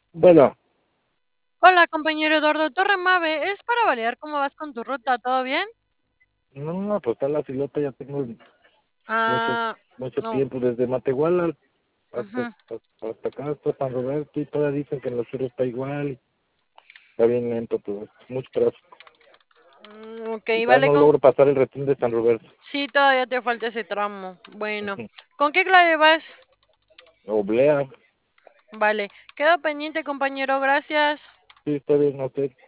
Bueno, Hola, compañero Eduardo Torremave. Es para validar cómo vas con tu ruta. ¿Todo bien? no, pues está la filota, ya tengo mucho, Ah, mucho no. tiempo, desde Matehuala Ujú. hasta acá, hasta San Roberto, y todavía dicen que en los suros está igual, y está bien lento todo esto, mucho tráfico. Ok, Y todavía vale. no logro pasar el retén de San Roberto. Sí, todavía te falta ese tramo. Bueno, Ujú. ¿con qué clave vas? Oblea, Vale. Quedo pendiente, compañero. Gracias. sí, está bien, no sé.